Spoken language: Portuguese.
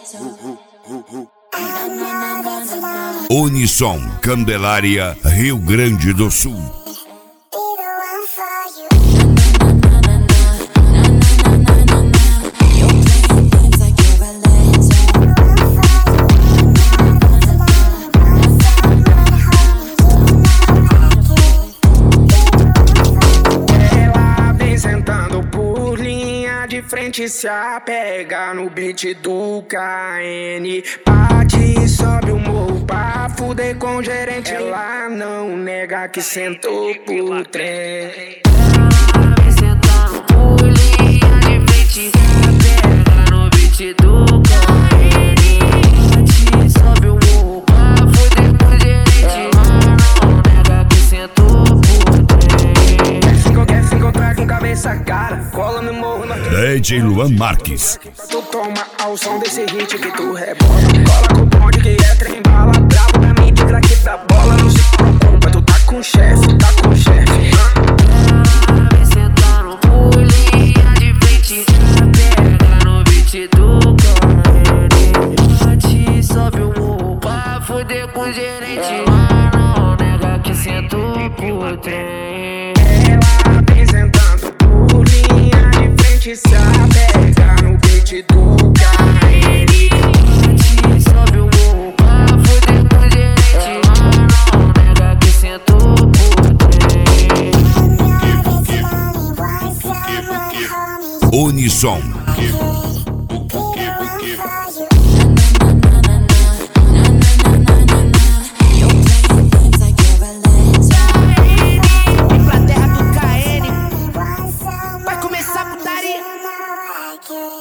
Unissom, Candelária, Rio Grande do Sul. De frente se apega no beat do KN. Bate, sobe o morro pra fuder com o gerente. Ela não nega que sentou pro trem. Ela vem sentando por linha de frente, se apega no beat do KN. Bate, sobe o morro pra fuder com o gerente. Ela não nega que sentou pro trem. Quer se encontrar com cabeça cara, cola no morro na DJ Luan Marques. Tu toma ao som desse hit que tu rebola. Cola com o bonde que é trem bala. Brabo pra mim de craque da bola. Não se preocupa, tu tá com chefe, tá com chefe. Ela vem sentando por linha de frente, se apega no beat do KN. Bate, sobe o morro pra fuder com o gerente. Ela não nega que sentou pro trem. Ela vem sentando por linha de frente, se apega no beat do KN. Bate, sobe o morro pra fuder com o gerente. Ela não nega que sentou pro trem. Unissom,